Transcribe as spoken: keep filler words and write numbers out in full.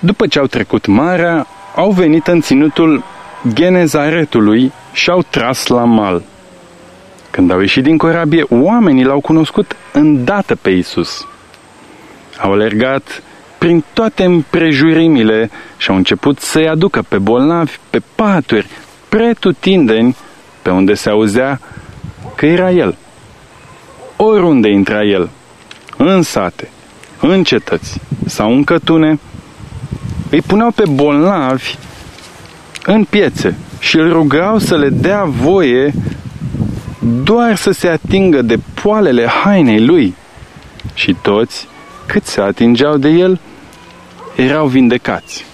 După ce au trecut marea, au venit în ținutul Genezaretului și au tras la mal. Când au ieșit din corabie, oamenii l-au cunoscut îndată pe Iisus. Au alergat prin toate împrejurimile și au început să-i aducă pe bolnavi, pe paturi, pretutindeni, pe unde se auzea că era El. Oriunde intra El, în sate, în cetăți sau în cătune, îi puneau pe bolnavi în piețe și îl rugau să le dea voie doar să se atingă de poalele hainei lui. Și toți, cât se atingeau de el, erau vindecați.